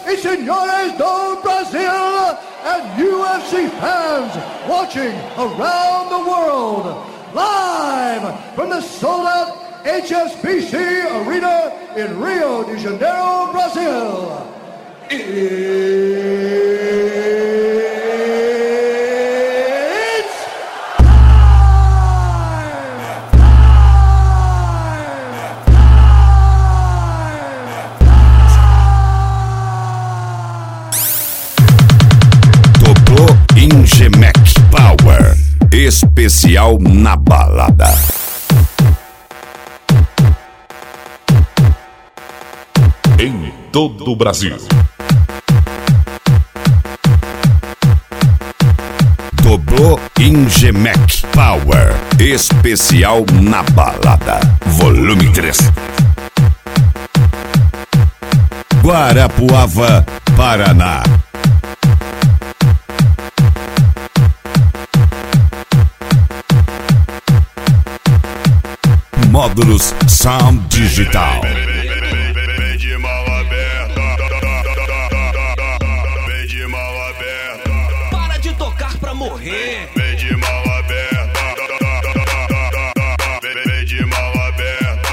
e senhores do Brasil, and UFC fans watching around the world, live from the sold-out HSBC Arena in Rio de Janeiro, Brazil. Ingemec Power, especial na balada. Em todo o Brasil. Dobrou Ingemec Power, especial na balada. Volume 3. Guarapuava, Paraná. Módulos Sound Digital. Vem de mão aberta. Vem de mão aberta. Para de tocar pra morrer. Vem de mão aberta. Vem de mão aberta.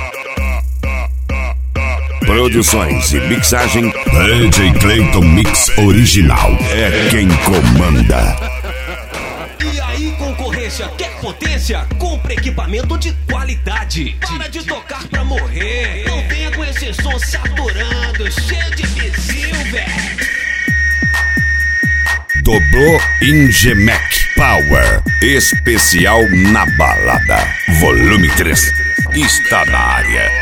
Produções e mixagem DJ Clayton Mix Original. É quem comanda. E aí, concorrência, quer potência? Compre equipamento de qualidade. Para de tocar pra morrer. Não venha com esse som saturando, cheio de vizinho, velho. Dobrou Ingemec Power, especial na balada. Volume 3 está na área.